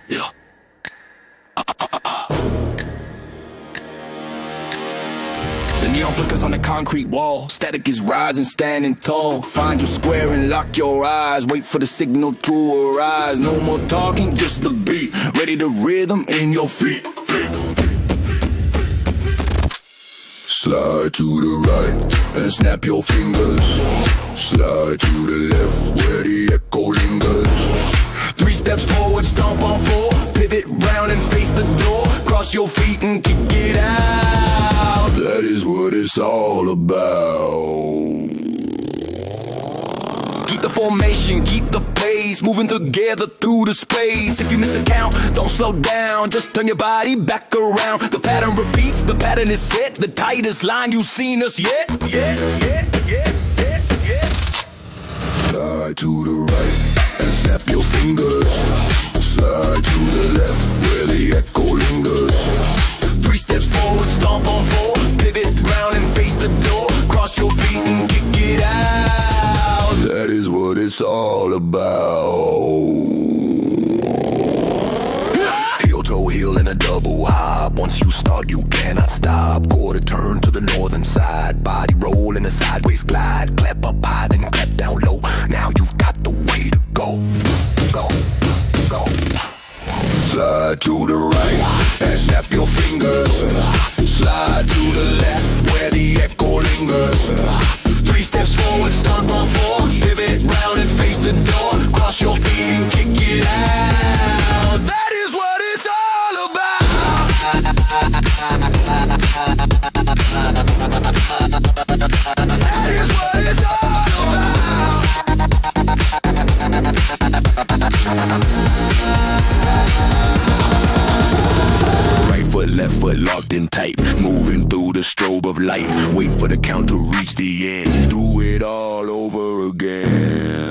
Yeah. The neon flickers on the concrete wall. Static is rising, standing tall. Find your square and lock your eyes. Wait for the signal to arise. No more talking, just the beat. Ready to rhythm in your feet. Slide to the right and snap your fingers. Slide to the left where the echo lingers. 3 steps forward, stomp on 4. Pivot round and face the door. Cross your feet and kick it out. That is what it's all about. Keep the formation, keep the pace. Moving together through the space. If you miss a count, don't slow down. Just turn your body back around. The pattern repeats, the pattern is set. The tightest line you've seen us yet. Yeah. Slide to the right and snap your fingers. Slide to the left where the echo lingers. 3 steps forward, stomp on 4. Pivot round and face the door. Cross your feet and kick it out. That is what it's all about. Heel toe heel in a double hop. Once you start, you cannot stop. Quarter turn to the northern side. Body roll in a sideways glide. Clap up high, then clap down low. Now you've got the way to go. Go. Slide to the right and snap your fingers. Slide to the left where the echo lingers. 3 steps forward, stomp on 4. Pivot round and face the door. Cross your feet and kick it out. That is what it's all about. That is what it's all about. Right foot, left foot locked in tight. Moving through the strobe of light. Wait for the count to reach the end. Do it all over again.